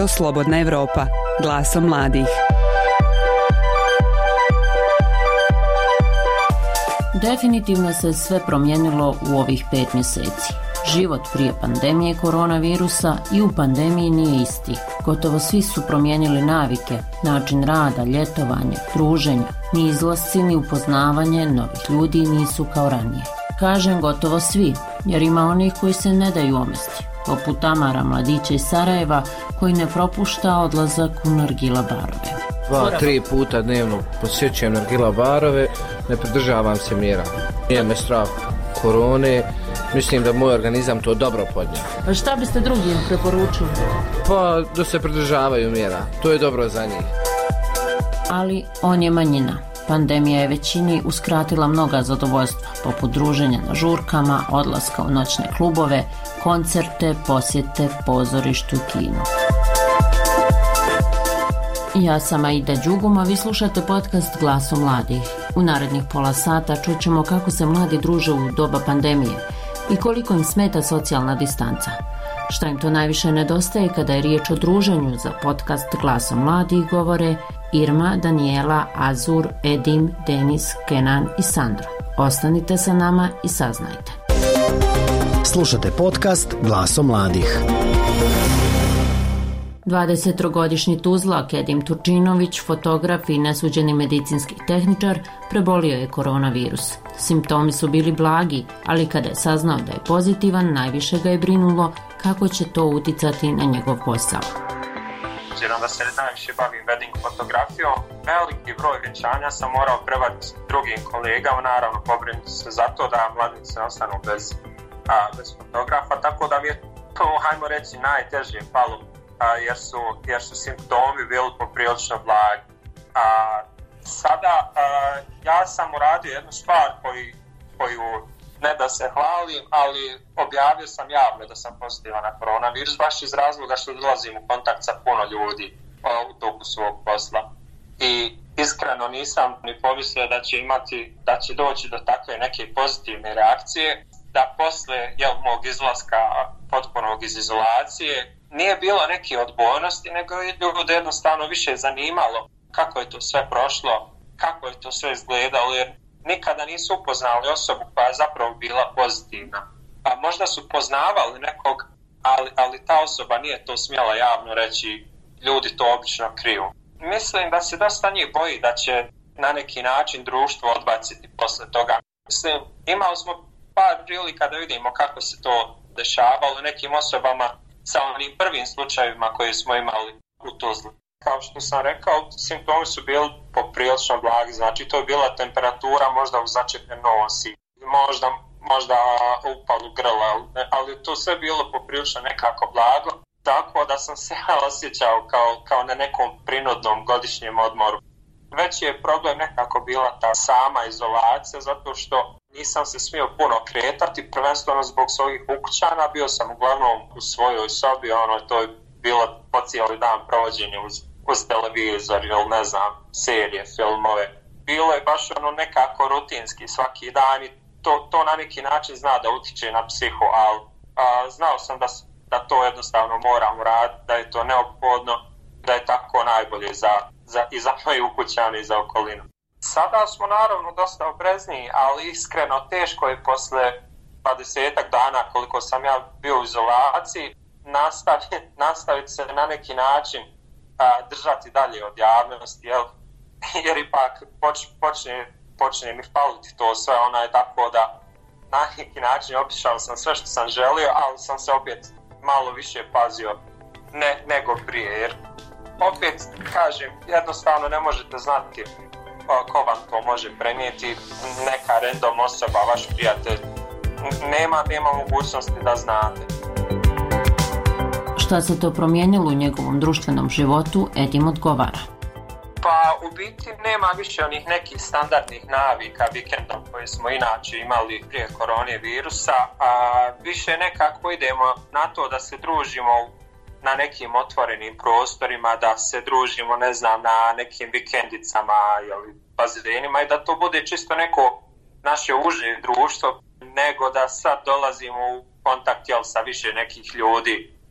Radio Slobodna Evropa, glasom mladih. Definitivno se sve promijenilo u ovih 5 mjeseci. Život prije pandemije koronavirusa i u pandemiji nije isti. Gotovo svi su promijenili navike, način rada, ljetovanje, druženja. Ni izlasci, ni upoznavanje novih ljudi nisu kao ranije. Kažem gotovo svi, jer ima onih koji se ne daju omesti, poput Tamara, mladića iz Sarajeva, koji ne propušta odlazak u nargila barove. 2-3 puta dnevno posjećujem nargila barove, ne pridržavam se mjera. Nije me strah korone, mislim da moj organizam to dobro podnio. A šta biste drugim preporučili? Pa da se pridržavaju mjera, to je dobro za njih. Ali on je manjina. Pandemija je većini uskratila mnoga zadovoljstva, poput druženja na žurkama, odlaska u noćne klubove, koncerte, posjete, pozorištu i kinu. Ja sam Aida Đugum, a vi slušate podcast Glasom mladih. U narednih pola sata čućemo kako se mladi druže u doba pandemije i koliko im smeta socijalna distanca. Šta im to najviše nedostaje kada je riječ o druženju, za podcast Glasom mladih govore Irma, Daniela, Azur, Edim, Denis, Kenan i Sandra. Ostanite sa nama i saznajte. Slušate podcast Glasom mladih. 23-godišnji Tuzlak Edim Turčinović, fotograf i nesuđeni medicinski tehničar, prebolio je koronavirus. Simptomi su bili blagi, ali kada je saznao da je pozitivan, najviše ga je brinulo kako će to uticati na njegov posao. Obzirom da se najviše bavim wedding fotografijom, veliki broj vjenčanja sam morao prevati drugim kolegama, naravno pobrinuti se za to da mladnici ne ostanu bez fotografa, tako da mi je to, hajmo reći, najteže palo, jer su simptomi bili poprilično blagi. Sada ja sam uradio jednu stvar koju ne da se hvalim, ali objavio sam javno da sam pozitivan na koronavirus, baš iz razloga što dolazim u kontakt sa puno ljudi u toku svog posla. I iskreno nisam ni pomislio da će doći do takve neke pozitivne reakcije, da posle mog izlaska potpunog iz izolacije nije bilo neke odbojnosti, nego je ljudi jednostavno više zanimalo kako je to sve prošlo, kako je to sve izgledalo, jer nikada nisu upoznali osobu koja je zapravo bila pozitivna. Pa možda su poznavali nekog, ali ta osoba nije to smjela javno reći, ljudi to obično kriju. Mislim da se dosta njih boji da će na neki način društvo odbaciti posle toga. Mislim, imali smo par prilika da vidimo kako se to dešavalo nekim osobama sa onim prvim slučajevima koje smo imali u Tuzli. Kao što sam rekao, simptomi su bili poprilično blagi, znači to je bila temperatura možda u začepljen nosi, možda upalu grla, ali to sve bilo poprilično nekako blago, tako da sam se osjećao kao na nekom prinudnom godišnjem odmoru. Veći je problem nekako bila ta sama izolacija, zato što nisam se smio puno kretati, prvenstveno zbog svojih ukućana, bio sam uglavnom u svojoj sobi, to je bilo po cijeli dan provođenje uz televizor ili ne znam, serije, filmove. Bilo je baš nekako rutinski svaki dan i to na neki način zna da utiče na psihu, ali znao sam da to jednostavno moram uraditi, da je to neophodno, da je tako najbolje i za moje ukućane i za okolinu. Sada smo naravno dosta oprezniji, ali iskreno teško je posle 20 dana koliko sam ja bio u izolaciji nastaviti se na neki način držati dalje od javnosti, jer ipak počne mi faliti to sve, je tako da na neki način obišao sam sve što sam želio, ali sam se opet malo više pazio nego prije, jer opet kažem, jednostavno ne možete znati ko vam to može prenijeti, neka random osoba, vaš prijatelj, nema mogućnosti da znate. Šta se to promijenilo u njegovom društvenom životu, Edim odgovara. Pa u biti nema više onih nekih standardnih navika vikendom koje smo inače imali prije koronavirusa, a više nekako idemo na to da se družimo na nekim otvorenim prostorima, da se družimo, ne znam, na nekim vikendicama ili bazenima i da to bude čisto neko naše uže društvo, nego da sad dolazimo u kontakt sa više nekih ljudi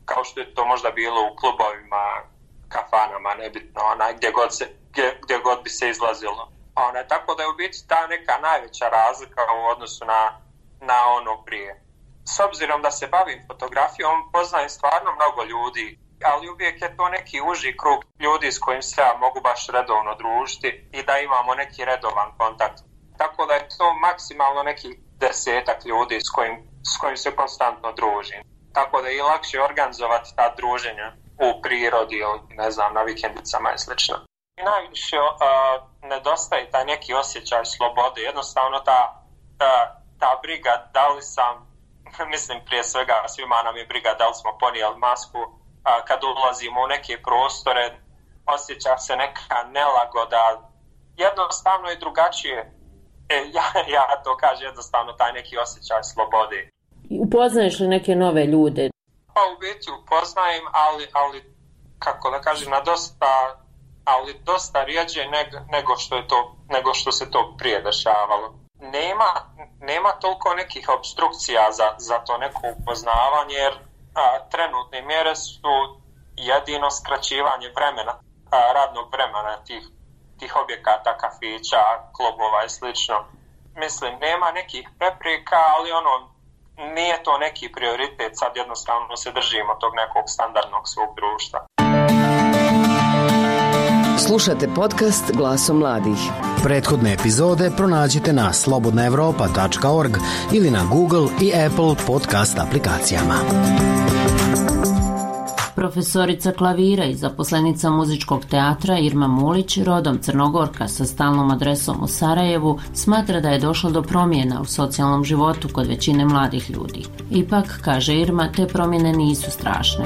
kao što je to možda bilo u klubovima, kafanama, nebitno, gdje god bi se izlazilo. Tako da je u biti ta neka najveća razlika u odnosu na ono prije. S obzirom da se bavim fotografijom, poznajem stvarno mnogo ljudi, ali uvijek je to neki uži krug ljudi s kojim se ja mogu baš redovno družiti i da imamo neki redovan kontakt. Tako da je to maksimalno nekih 10 ljudi s kojim se konstantno družim. Tako da je i lakše organizovati ta druženja u prirodi ili ne znam, na vikendicama i slično. I najviše nedostaje taj neki osjećaj slobode, jednostavno ta briga da li sam, mislim prije svega svima nam je briga da li smo ponijeli masku, kad ulazimo u neke prostore osjeća se neka nelagoda, jednostavno je drugačije. Ja to kažem, jednostavno taj neki osjećaj slobode. Upoznaješ li neke nove ljude? Pa u biti upoznajem, ali kako da kažem, dosta rijeđe nego što se to prije dešavalo. Nema toliko nekih obstrukcija za to neko upoznavanje, jer trenutne mjere su jedino skraćivanje radnog vremena tih objekata, kafića, klubova i slično. Mislim, nema nekih prepreka, ali nije to neki prioritet, sad jednostavno se držimo tog nekog standardnog svog društva. Slušate podcast Glasom mladih. Prethodne epizode pronađite na slobodnaevropa.org ili na Google i Apple podcast aplikacijama. Profesorica klavira i zaposlenica muzičkog teatra Irma Mulić, rodom Crnogorka sa stalnom adresom u Sarajevu, smatra da je došlo do promjena u socijalnom životu kod većine mladih ljudi. Ipak, kaže Irma, te promjene nisu strašne.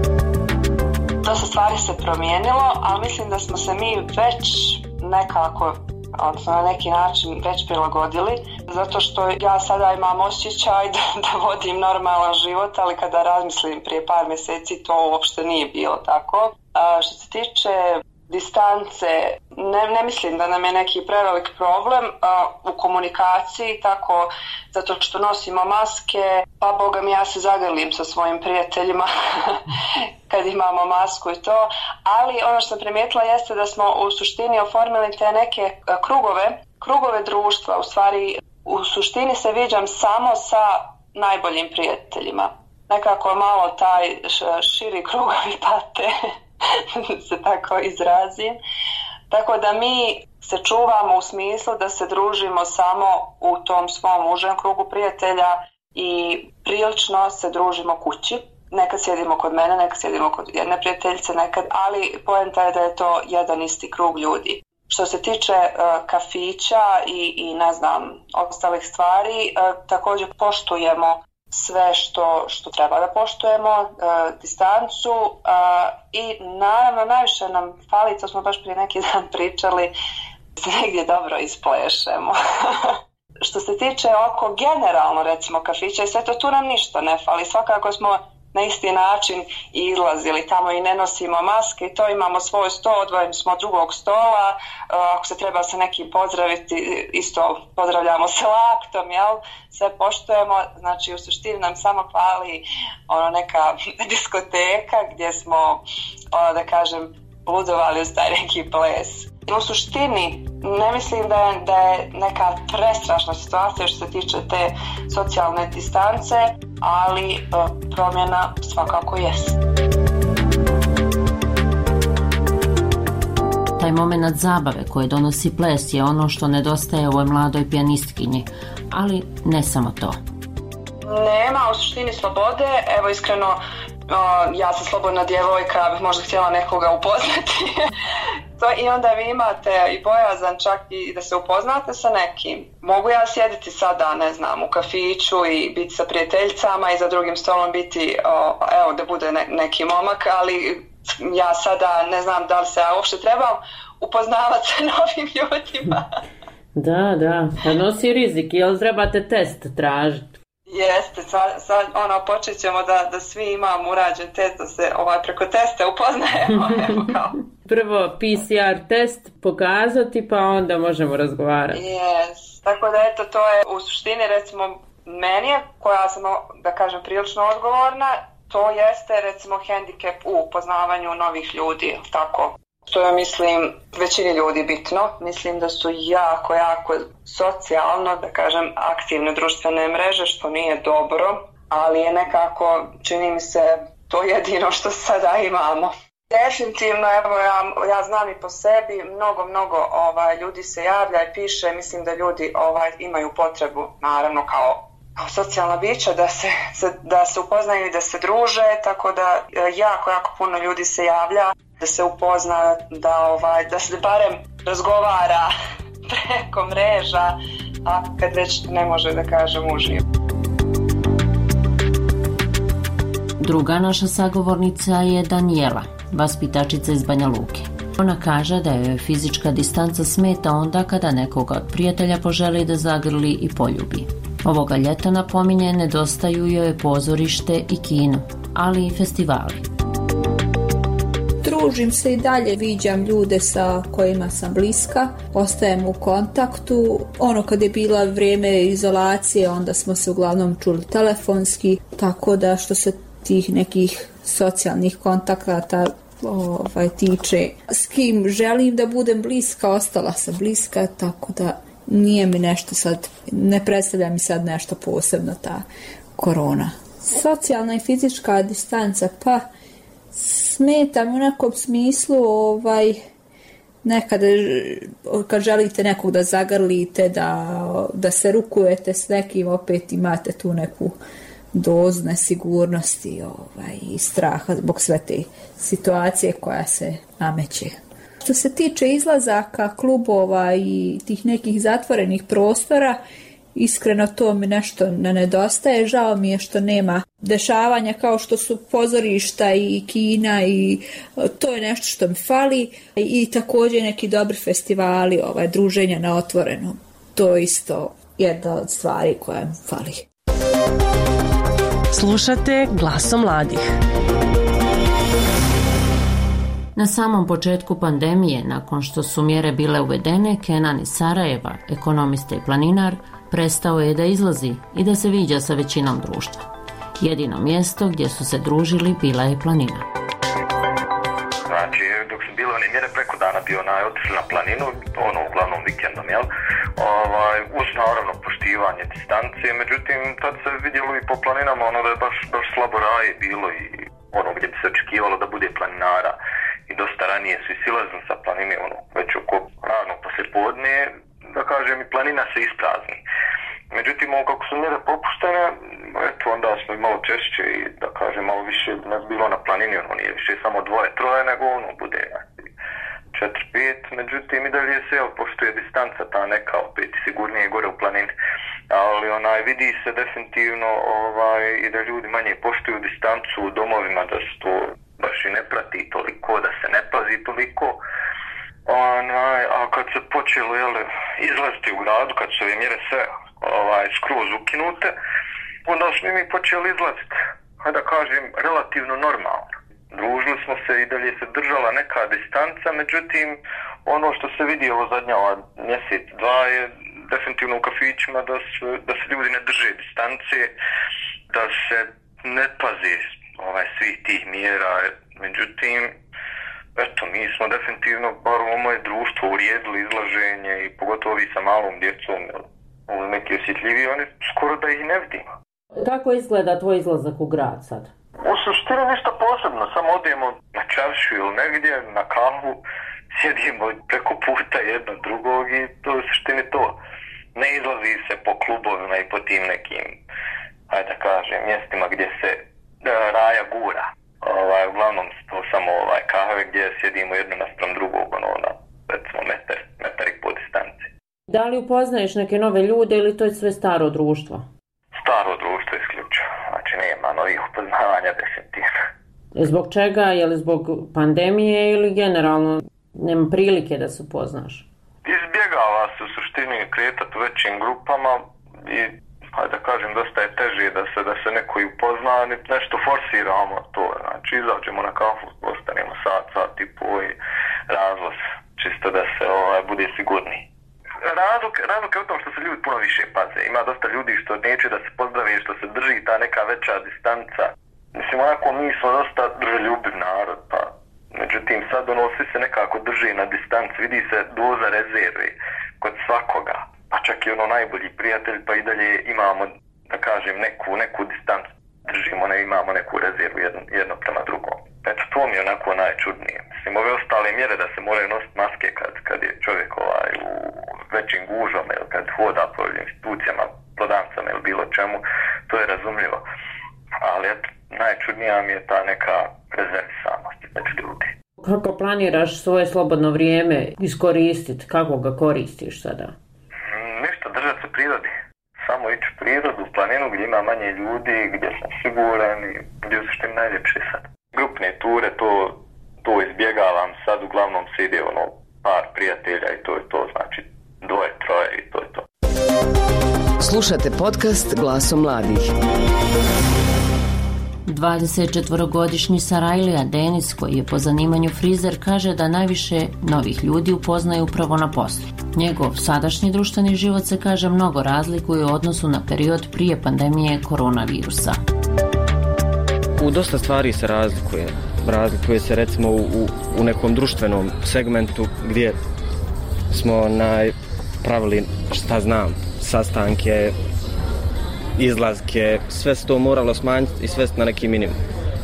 Dosta stvari se promijenilo, ali mislim da smo se mi već nekako, odnosno na neki način već prilagodili, zato što ja sada imam osjećaj da vodim normalan život, ali kada razmislim prije par mjeseci to uopšte nije bilo tako. Što se tiče distance, ne mislim da nam je neki prevelik problem u komunikaciji, tako zato što nosimo maske, pa boga mi ja se zagrlim sa svojim prijateljima kad imamo masku i to, ali ono što sam primijetila jeste da smo u suštini oformili te neke krugove društva, u suštini se viđam samo sa najboljim prijateljima. Nekako malo taj širi krugovi pate, se tako izrazim. Tako da mi se čuvamo u smislu da se družimo samo u tom svom užem krugu prijatelja i prilično se družimo kući. Nekad sjedimo kod mene, nekad sjedimo kod jedne prijateljice, ali poenta je da je to jedan isti krug ljudi. Što se tiče kafića i ne znam, ostalih stvari, također poštujemo sve što treba da poštujemo, distancu i naravno najviše nam fali, to smo baš prije neki dan pričali, da se negdje dobro isplešemo. Što se tiče oko generalno recimo kafića i sve to, tu nam ništa ne fali, svakako smo na isti način izlazili tamo i ne nosimo maske i to, imamo svoj sto, odvojeni smo od drugog stola, ako se treba sa nekim pozdraviti, isto pozdravljamo se laktom, jel? Sve poštujemo, znači u suštini nam samo fali neka diskoteka gdje smo, da kažem, ludovali uz taj neki ples. U suštini ne mislim da je neka prestrašna situacija što se tiče te socijalne distance, ali promjena svakako jest. Taj moment zabave koje donosi ples je ono što nedostaje ovoj mladoj pijanistkinji, ali ne samo to. Nema u suštini slobode, evo iskreno, ja sam slobodna djevojka, bih možda htjela nekoga upoznati. I onda vi imate i bojazan čak i da se upoznate sa nekim. Mogu ja sjediti sada, ne znam, u kafiću i biti sa prijateljicama i za drugim stolom biti, evo da bude neki momak, ali ja sada ne znam da li se ja uopšte trebam upoznavati sa novim ljudima. Da, a nosi rizik, jel trebate test tražiti? Jeste, sad počet ćemo da svi imamo urađen test, da se preko testa upoznajemo. Evo kao. Prvo PCR test pokazati, pa onda možemo razgovarati. Yes. Tako da eto, to je u suštini recimo meni, koja sam, da kažem, prilično odgovorna, to jeste recimo hendikep u upoznavanju novih ljudi, tako. Što je, mislim, većini ljudi bitno. Mislim da su jako socijalno, da kažem, aktivne društvene mreže, što nije dobro, ali je nekako, čini mi se, to jedino što sada imamo. Definitivno, evo ja znam i po sebi, mnogo ljudi se javlja i piše, mislim da ljudi imaju potrebu, naravno kao socijalna bića, da se upoznaju i da se druže, tako da jako puno ljudi se javlja, da se upozna, da se barem razgovara preko mreža, a kad već ne može da kažem uživo. Druga naša sagovornica je Danijela, vaspitačica iz Banja Luke. Ona kaže da joj fizička distanca smeta onda kada nekoga od prijatelja poželi da zagrli i poljubi. Ovoga ljeta, napominje, nedostaju joj pozorište i kino, ali i festivali. Družim se i dalje, viđam ljude sa kojima sam bliska, ostajem u kontaktu. Kad je bila vrijeme izolacije, onda smo se uglavnom čuli telefonski, tako da što se tih nekih socijalnih kontakata tiče, s kim želim da budem bliska, ostala sam bliska, tako da nije mi nešto sad, ne predstavlja mi sad nešto posebno ta korona. Socijalna i fizička distanca, pa smeta mi u nekom smislu, nekada kad želite nekog da zagrlite, da se rukujete s nekim, opet imate tu neku dozu nesigurnosti i straha zbog sve te situacije koja se nameće. Što se tiče izlazaka, klubova i tih nekih zatvorenih prostora, iskreno to mi nešto ne nedostaje. Žao mi je što nema dešavanja kao što su pozorišta i kina, i to je nešto što mi fali. I također neki dobri festivali, druženja na otvorenom. To je isto jedna od stvari koja mi fali. Slušate Glasom mladih. Na samom početku pandemije, nakon što su mjere bile uvedene, Kenan iz Sarajeva, ekonomista i planinar, prestao je da izlazi i da se viđa sa većinom društva. Jedino mjesto gdje su se družili bila je planina. Znači, dok su bile one mjere preko dana bio otišli na planinu, uglavnom vikendom, jel? Uz naravno poštivanje distancije, međutim, tad se vidjelo i po planinama da je baš slabo raje bilo i gdje bi se očekivalo da bude planinara. I dosta ranije su i silazili sa planine, već oko rano poslijepodne, da kažem, i planina se isprazni. Međutim, kako su mjere popuštene, onda smo i malo češće i, da kažem, malo više nas bilo na planini, nije više samo 2-3, nego bude 4-5, međutim i dalje se poštuje distanca ta neka, opet sigurnije gore u planini. Ali vidi se definitivno i da ljudi manje poštuju distancu u domovima, da se to baš i ne prati toliko, da se ne pazi toliko. A kad se počelo izlaziti u gradu, kad su ove mjere sve skroz ukinute, onda smo mi počeli izlaziti, da kažem, relativno normalno. Družili smo se i dalje se držala neka distanca, međutim, ono što se vidi ovo zadnja mjesec, 2 je definitivno u kafićima da se ljudi ne drže distance, da se ne pazi svih tih mjera. Međutim, mi smo definitivno, bar u moje društvo, uredili izlaženje i pogotovo vi sa malom djecom, neki osjetljiviji, oni skoro da ih ne vidimo. Kako izgleda tvoj izlazak u grad sad? U suštini ništa posebno, samo odemo na čaršu ili negdje, na kavu, sjedimo preko puta jedno drugog i to u suštini to. Ne izlazi se po klubovima i po tim nekim, da kažem, mjestima gdje se raja gura. Uglavnom to samo kahve gdje sjedimo jedno naspram drugog, recimo metar i po distanci. Da li upoznaješ neke nove ljude ili to je sve staro društvo? Staro društvo isključivo, znači nema novih upoznavanja definitivno. Zbog čega? Je li zbog pandemije ili generalno nema prilike da se upoznaš? Izbjegava se u suštini kretati u većim grupama i da kažem, dosta je teže da se neko i upozna, nešto forsiramo to, znači izađemo na kafu, ostanemo sat i po i razlaz, čisto da se bude sigurniji. Razlog je u tom što se ljudi puno više paze, ima dosta ljudi što neće da se pozdrave, što se drži ta neka veća distanca. Mislim, onako mi smo dosta druželjubiv narod, pa međutim sad svi se nekako drži na distanci, vidi se doza rezerve kod svakoga, pa čak i najbolji prijatelj, pa i dalje imamo, da kažem, neku distancu držimo, imamo neku rezervu jedno prema drugom. Eto, to mi je onako najčudnije. Mislim, ove ostale mjere da se moraju nositi maske kad je čovjek u većim gužama ili kad hoda po institucijama, prodavnicama ili bilo čemu, to je razumljivo. Ali eto, najčudnija mi je ta neka rezervisanost među ljudi. Kako planiraš svoje slobodno vrijeme iskoristiti? Kako ga koristiš sada? Ništa, držati se prirodi. Samo ići u prirodu, u planinu gdje ima manje ljudi, gdje sam siguran i gdje su što im najljepše sad. Grupne ture, to izbjegavam, sad uglavnom se ide par prijatelja i to je to, znači 2-3 i to je to. Slušate podcast Glasom mladih. 24-godišnji Sarajlija Denis, koji je po zanimanju frizer, kaže da najviše novih ljudi upoznaju upravo na poslu. Njegov sadašnji društveni život se, kaže, mnogo razlikuje u odnosu na period prije pandemije koronavirusa. U dosta stvari se razlikuje. Razlikuje se recimo u nekom društvenom segmentu gdje smo pravili, šta znam, sastanke, izlazke, sve se to moralo smanjiti i svesti na neki minimum.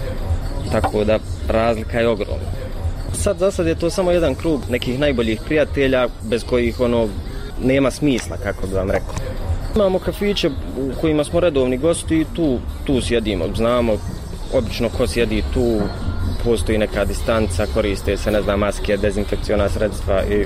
Tako da razlika je ogromna. Za sad je to samo jedan krug nekih najboljih prijatelja bez kojih nema smisla, kako bi vam rekao. Imamo kafiće u kojima smo redovni gosti i tu sjedimo, znamo obično ko sjedi tu, postoji neka distanca, koriste se, maske, dezinfekciona sredstva i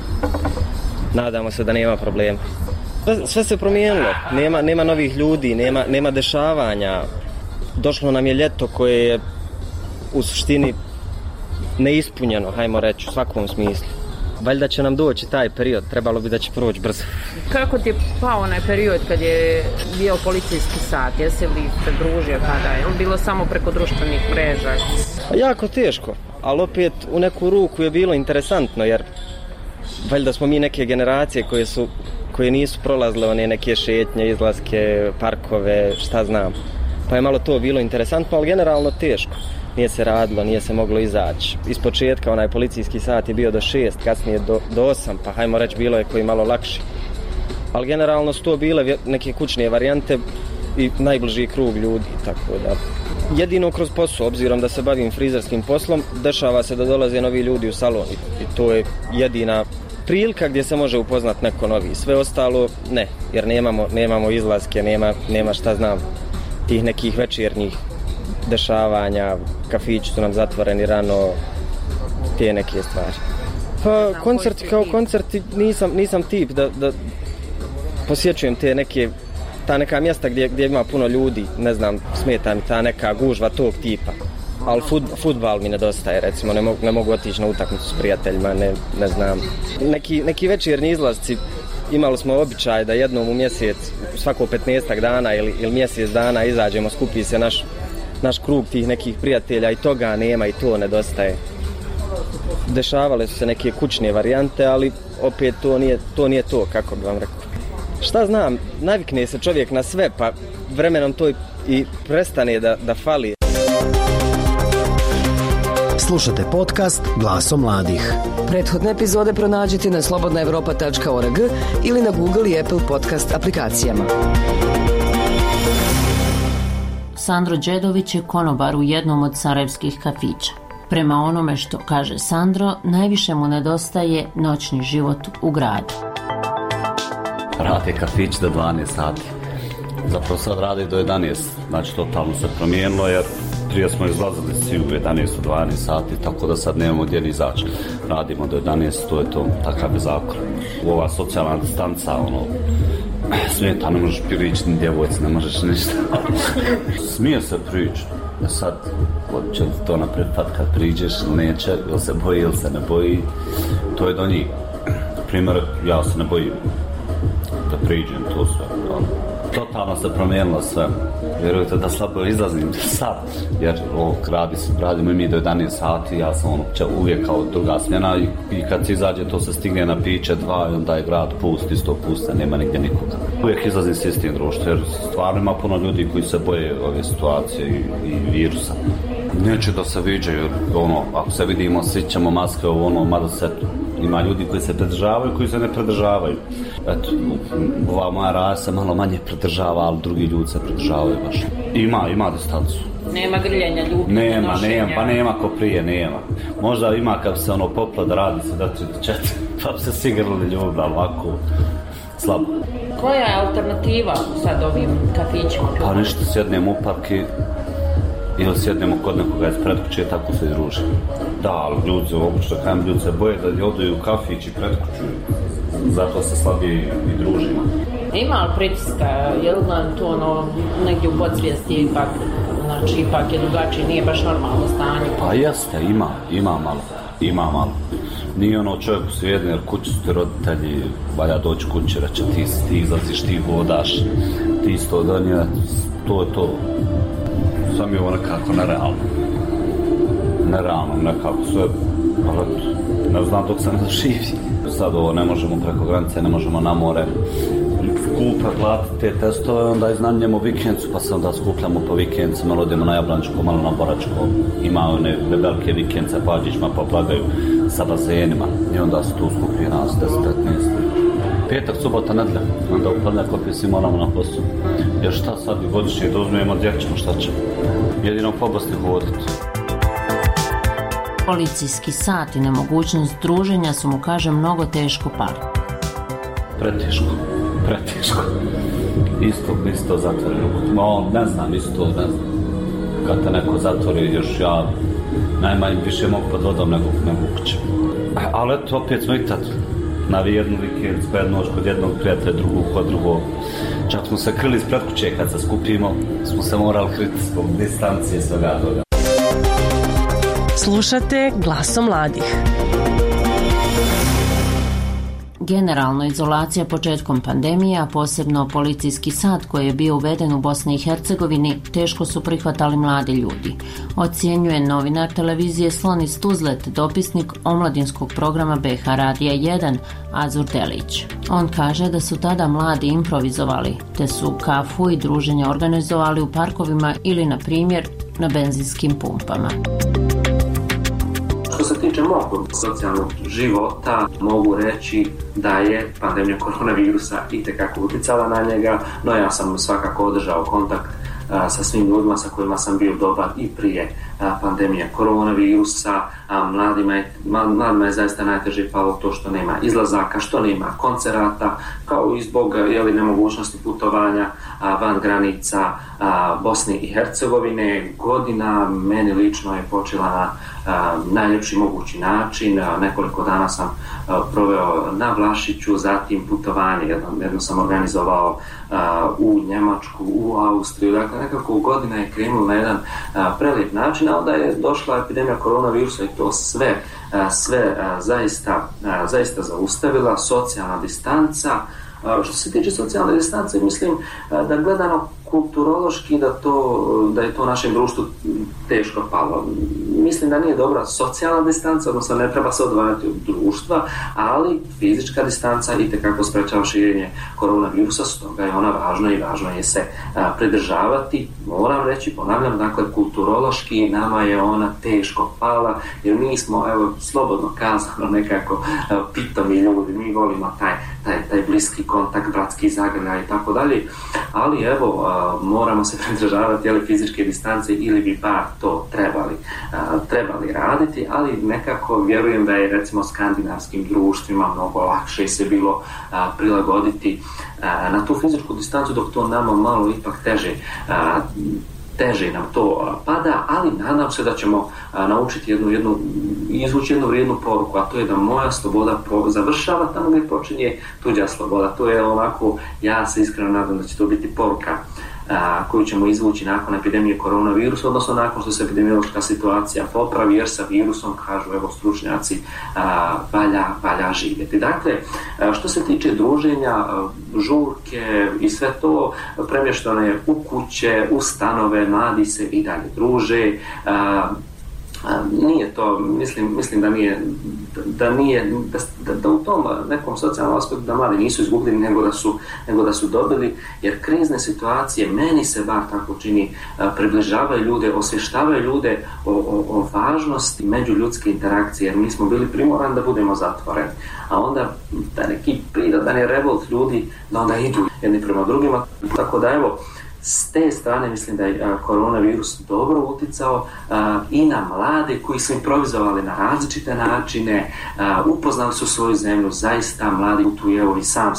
nadamo se da nema problema. Sve se promijenilo, nema novih ljudi, nema dešavanja. Došlo nam je ljeto koje je u suštini neispunjeno, hajmo reći, u svakom smislu. Valjda će nam doći taj period, trebalo bi da će proći brzo. Kako ti je pao onaj period kad je bio policijski sat? Jesi li se družio tada? Je li bilo samo preko društvenih mreža? Jako teško, ali opet u neku ruku je bilo interesantno, jer valjda smo mi neke generacije koje nisu prolazile one neke šetnje, izlaske, parkove, šta znam. Pa je malo to bilo interesantno, ali generalno teško. Nije se radilo, nije se moglo izaći. Iz početka onaj policijski sat je bio do 6, kasnije do 8, pa hajmo reći bilo je koji malo lakši. Ali generalno su to bile neke kućne varijante i najbliži krug ljudi, tako da. Jedino kroz posao, obzirom da se bavim frizerskim poslom, dešava se da dolaze novi ljudi u salon i to je jedina prilika gdje se može upoznat neko novi. Sve ostalo ne, jer nemamo izlaske, nema šta znam, tih nekih večernjih dešavanja, kafići su nam zatvoreni rano, te neke stvari. Pa koncerti kao koncerti nisam tip da posjećujem ta neka mjesta gdje ima puno ljudi, smeta mi ta neka gužva tog tipa. Ali fudbal mi nedostaje, recimo, ne mogu otići na utakmicu s prijateljima, ne znam. Neki večernji izlazci, imali smo običaj da jednom u mjesec, svako 15 dana ili mjesec dana izađemo, skupi se naš krug tih nekih prijatelja i toga nema i to nedostaje. Dešavale su se neke kućne varijante, ali opet to nije to, kako bi vam rekao. Šta znam, navikne se čovjek na sve, pa vremenom to i prestane da fali. Slušate podcast Glasom mladih. Prethodne epizode pronađite na slobodnaevropa.org ili na Google i Apple podcast aplikacijama. Sandro Đedović je konobar u jednom od sarajevskih kafića. Prema onome što kaže Sandro, najviše mu nedostaje noćni život u gradu. Rade kafić do 12 sati. Zapravo sad radi do 11, znači totalno se promijenilo jer prije smo izlazili svi u 11 do 12 sati, tako da sad nemamo gdje ni izaći. Radimo do 11, to je to, takav je zakon. Ova socijalna distanca, smeta, ne možeš pričati ni djevojci, ne možeš ništa. Smije se pričati. Sad, će li to naprijed kad priđeš ili neće, ili se boji ili se ne boji, to je do njih. Na primjer, ja se ne bojim da priđem, to sve. Totalno se promijenilo sve. Vjerujte da slabo izlazim sad, jer radimo i mi do 11 sati, ja sam uvijek kao druga smjena i kad se izađe to se stigne na piće 2 i onda je grad pust, isto puste, nema nigdje nikoga. Uvijek izlazim s istim društvom, jer stvarno ima puno ljudi koji se boje ove situacije i virusa. Neće da se viđaju, ako se vidimo svi ćemo maske mada se ima ljudi koji se pridržavaju, koji se ne pridržavaju. Eto, ova moja rasa se malo manje pridržava, ali drugi ljudi se pridržavaju baš. Ima distancu. Nema grljenja, ljubljenja, nema ko prije, nema. Možda ima kad se popla da radi se da 4, pa bi se svi grlili ljubi, ali ovako slabo. Koja je alternativa sad ovim kafićima? Pa ništa, sjednemo u parki ili sjednemo kod nekoga iz predkuće, tako se druži. Da, ali ljudi se boje da odaju u kafić i predkuću, zato se slabije i družimo. Ima li pritiska, je li nam to negdje u podsvijesti ipak, znači ipak je drugačije, nije baš normalno stanje? Pa jeste, ima malo. Nije čovjeku svijedno, jer kući su ti roditelji, valja doći kući, reće ti izlaziš, ti vodaš, ti isto donije, to je to. Sam je ovo nekako nerealno nekako sve, ali ne znam dok se ne doživi. Sad ne možemo preko granice, ne možemo na more skupa platiti te testove, onda iznajmljujemo vikendicu, pa se onda skupljamo po vikendicu, malo odemo na Jablančko, malo na Boračko, ima one velike vikendice, pađićima, pa plagaju sa bazenima i onda se tu skupi nas 10-15. Petak, subota, nedjelja, onda u ponedjeljak opet svi moramo na poslu. Jer šta sad i godišnje da uzmemo, gdje ćemo, šta ćemo? Jedino po oblasti hoditi. Policijski sat i nemogućnost druženja su mu, kaže, mnogo teško pali. Preteško. Isto zatvori ruku. Ne znam. Kad te neko zatvori, još ja najmanje više mogu pod vodom nego u kući. Ali eto, opet smo i tad navi jednu vikend, spred noć kod jednog prijatelja, drugu kod drugog. Čak smo se krili ispred kuće kad se skupimo, smo se morali kriti zbog distancije svega toga. Slušate Glasom mladih. Generalno izolacija početkom pandemije, a posebno policijski sat koji je bio uveden u Bosni i Hercegovini, teško su prihvatali mladi ljudi. Ocjenjuje novinar televizije Slon iz Tuzle, dopisnik omladinskog programa BH Radija 1, Azur Delić. On kaže da su tada mladi improvizovali, te su kafu i druženje organizovali u parkovima ili, na primjer, na benzinskim pumpama. Što se tiče mog socijalnog života, mogu reći da je pandemija koronavirusa itekako utjecala na njega, no ja sam svakako održao kontakt sa svim ljudima sa kojima sam bio dobar i prije pandemije koronavirusa. Mladima je zaista najteže palo to što nema izlazaka, što nema koncerata, kao i zbog nemogućnosti putovanja van granica Bosne i Hercegovine. Godina meni lično je počela na najljepši mogući način. Nekoliko dana sam proveo na Vlašiću, zatim putovanje. Jedno sam organizovao u Njemačku, u Austriju. Dakle, nekako godina je krenula na jedan prelijep način, a onda je došla epidemija koronavirusa i to sve zaista zaustavila. Socijalna distanca. Što se tiče socijalne distance, mislim da gledano kulturološki da je to našem društvu teško palo. Mislim da nije dobra socijalna distanca, odnosno ne treba se odvajati od društva, ali fizička distanca itekako sprečava širenje koronavirusa, stoga je ona važna i važno je se pridržavati. Moram reći, ponavljam, dakle, kulturološki nama je ona teško pala, jer mi smo, slobodno kazano, nekako pitomi ljudi, mi volimo taj bliski kontakt, bratski zagrljaj i tako dalje, ali moramo se pridržavati fizičke distance ili bi bar to trebali raditi, ali nekako vjerujem da je recimo skandinavskim društvima mnogo lakše se bilo prilagoditi na tu fizičku distancu, dok to nama malo ipak teže nam to pada, ali nadam se da ćemo naučiti izvući jednu vrijednu poruku, a to je da moja sloboda završava tamo gdje počinje tuđa sloboda. To je onako, ja se iskreno nadam da će to biti poruka koju ćemo izvući nakon epidemije koronavirusa, odnosno nakon što se epidemiološka situacija popravi, jer sa virusom, kažu evo stručnjaci, valja živjeti. Dakle, što se tiče druženja, žurke i sve to, premještano je u kuće, u stanove, mladi se i dalje druže. Nije to, mislim da u tom nekom socijalnom aspektu da mladi nisu izgubili, nego da su dobili, jer krizne situacije, meni se bar tako čini, približavaju ljude, osvještavaju ljude o važnosti međuljudske interakcije, jer mi smo bili primorani da budemo zatvoreni, a onda da neki prirodani revolt ljudi da onda idu jedni prema drugima, tako da evo, s te strane mislim da je koronavirus dobro uticao i na mlade koji su improvizovali na različite načine, upoznali su svoju zemlju, zaista mladi putuju, evo i sam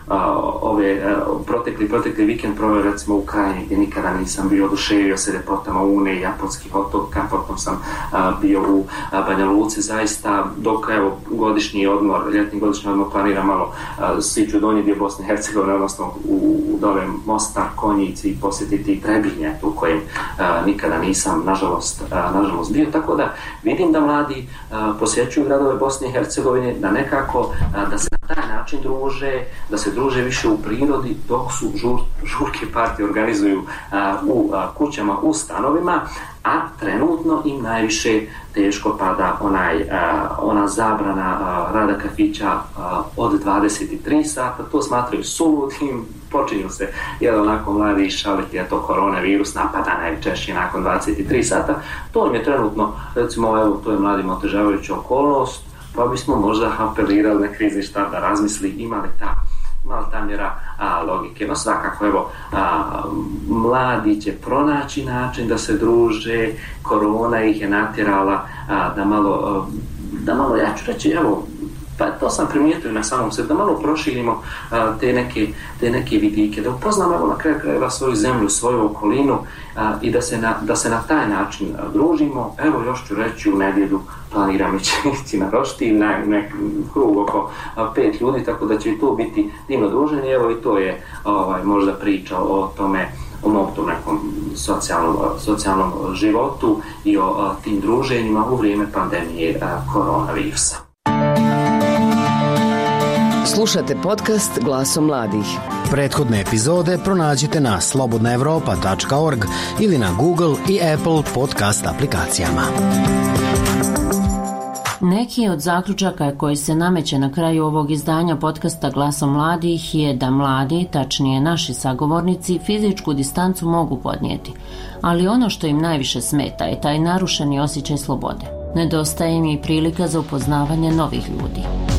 protekli vikend proveo recimo u Krajini gdje nikada nisam bio, oduševio se ljepotama Une i japonskih otoka, potom sam bio u Banja Luci, zaista dok evo ljetni godišnji odmor planiram malo siću donji dio Bosne i Hercegovine, odnosno u dole Mostar, Konjici i posjetiti Trebinje u kojem nikada nisam nažalost bio, tako da vidim da mladi posjećuju gradove Bosne i Hercegovine, da nekako da se na taj način druže, da se druže više u prirodi, dok su žurke partije organizuju u kućama, u stanovima, a trenutno im najviše teško pada ona zabrana rada kafića od 23 sata, to smatraju suludim, počinju se onako mladi šaliti, a to koronavirus napada najčešće nakon 23 sata, to im je trenutno, recimo, evo, to je mladim otežavajuća okolnost, pa bismo možda apelirali na krizni štab da razmisli ima li ta mjera logike. No svakako, evo, mladi će pronaći način da se druže, korona ih je natjerala da malo, ja ću reći, evo, pa to sam primijetio na samom sebi, da malo proširimo te neke vidike, da upoznamo evo na kraju krajeva svoju zemlju, svoju okolinu i da se na taj način družimo. Evo još ću reći, u nedjelju planiram ići na roštilj, na krug oko 5 ljudi, tako da će i to biti divno druženje. Evo i to je možda priča o tome, o mom nekom socijalnom životu i o tim druženjima u vrijeme pandemije koronavirusa. Slušate podcast Glasom mladih. Prethodne epizode pronađite na slobodnaevropa.org ili na Google i Apple podcast aplikacijama. Neki od zaključaka koji se nameće na kraju ovog izdanja podcasta Glasom mladih je da mladi, tačnije naši sagovornici, fizičku distancu mogu podnijeti, ali ono što im najviše smeta je taj narušeni osjećaj slobode. Nedostaje im i prilika za upoznavanje novih ljudi.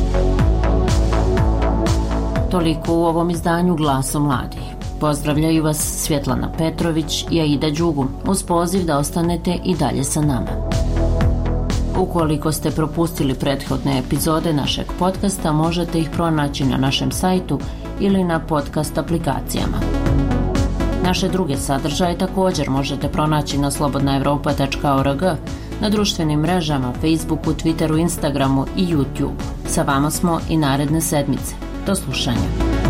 Toliko u ovom izdanju Glasom mladih. Pozdravljaju vas Svjetlana Petrović i Aida Đugum uz poziv da ostanete i dalje sa nama. Ukoliko ste propustili prethodne epizode našeg podcasta, možete ih pronaći na našem sajtu ili na podcast aplikacijama. Naše druge sadržaje također možete pronaći na slobodnaevropa.org, na društvenim mrežama, Facebooku, Twitteru, Instagramu i YouTube. Sa vama smo i naredne sedmice. Do slušanja.